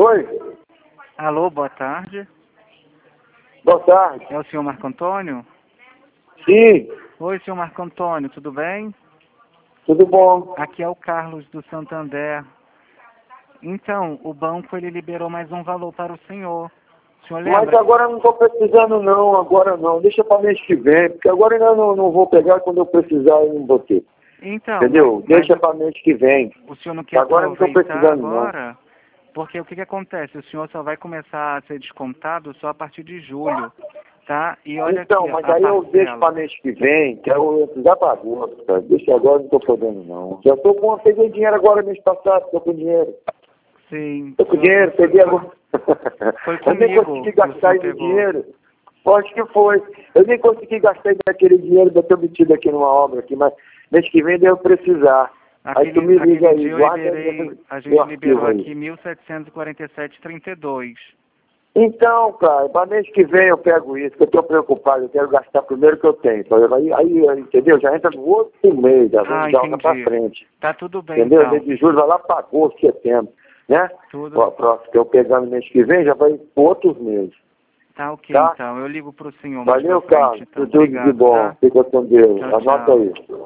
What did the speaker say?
Oi, Alô, boa tarde. boa tarde. É o senhor Marco Antônio? Sim, Oi, senhor Marco Antônio, tudo bem? tudo bom? Aqui é o Carlos do Santander. Então, o banco ele liberou mais um valor para o senhor. O senhor Mas lembra? agora eu não estou precisando não, agora não. Deixa para mês que vem, porque agora eu ainda não vou pegar, quando eu precisar eu não vou ter. Então, Entendeu? mas Deixa para mês que vem. o senhor não quer Agora eu não estou aproveitar precisando não. agora? Porque o que acontece? O senhor só vai começar a ser descontado só a partir de julho, tá? E olha Então, aqui, mas a aí eu deixo para parcela. mês que vem, que eu ia precisar para agosto, cara. Deixa agora, não estou podendo não. Já estou com, peguei dinheiro agora mês passado, estou com dinheiro. Sim. Estou com dinheiro, peguei agora. Foi Eu nem comigo consegui que o gastar senhor esse pegou. dinheiro. Acho que foi. Eu nem consegui gastar aquele dinheiro que eu ter metido aqui numa obra aqui, mas mês que vem devo precisar. Aí tu me liga aí, Dia eu guarda liberei, a meu gente arquivo liberou aí. aqui 1.747,32. Então, cara, para mês que vem eu pego isso, que eu estou preocupado, eu quero gastar primeiro que eu tenho. Aí, entendeu? Já entra no outro mês, já vem joga para Entendi. frente. Tá tudo bem, Entendeu? então. Mês de julho vai lá para agosto, setembro, né? Tudo. Ó, próximo que eu pegando mês que vem já vai para outros meses. Tá ok, Tá? então. Eu ligo pro senhor mais Valeu, pra frente, Carlos. então. Tudo de Obrigado, bom. tá? Fica com Deus. Tchau, Anota tchau. aí.